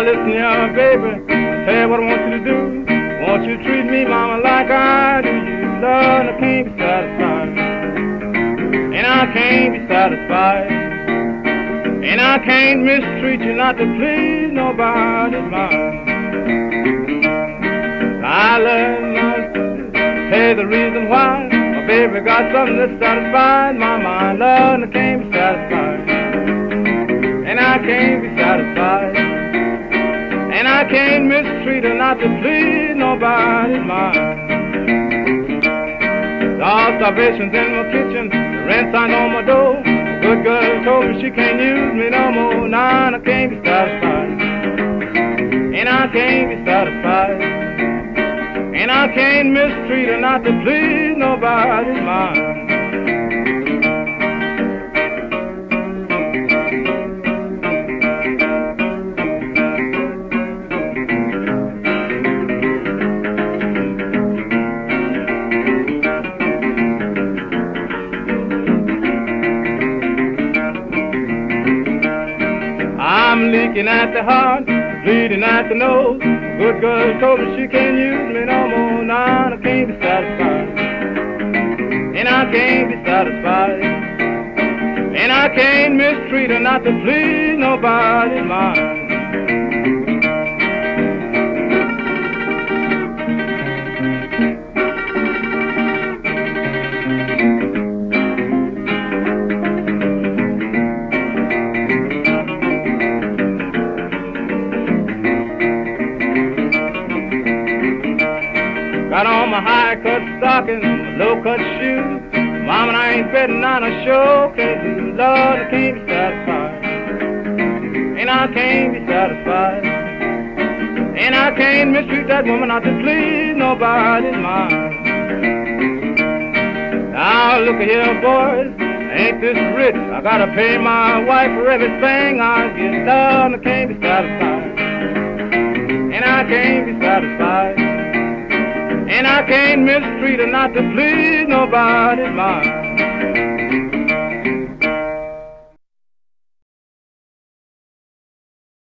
listen here, baby. I tell you what I want you to do. Want you to treat me, mama, like I do. You love, and I can't be satisfied. And I can't be satisfied. And I can't mistreat you not to please nobody's mind. I love my sister. Tell you the reason why. My baby got something that satisfies my mind. Love, and I can't be satisfied. And I can't be satisfied. And I can't mistreat her not to please nobody's mind. All starvation's in my kitchen, the rent signed on my door. Good girl told me she can't use me no more. Now and I can't be satisfied. And I can't be satisfied. And I can't mistreat her not to please nobody's mind. I'm leaking at the heart, bleeding at the nose. Good girl told me she can't use me no more. Now I can't be satisfied. And I can't be satisfied. And I can't mistreat her not to please nobody's mind. Got on my high-cut stockings, my low-cut shoes. Mama, I ain't betting on a show, 'cause Lord, I can't be satisfied. And I can't be satisfied. And I can't mistreat that woman not to please nobody's mind. Now look here, boys, ain't this rich? I gotta pay my wife for everything I get. Lord, I can't be satisfied. And I can't be satisfied. And I can't mistreat her not to please nobody's mind.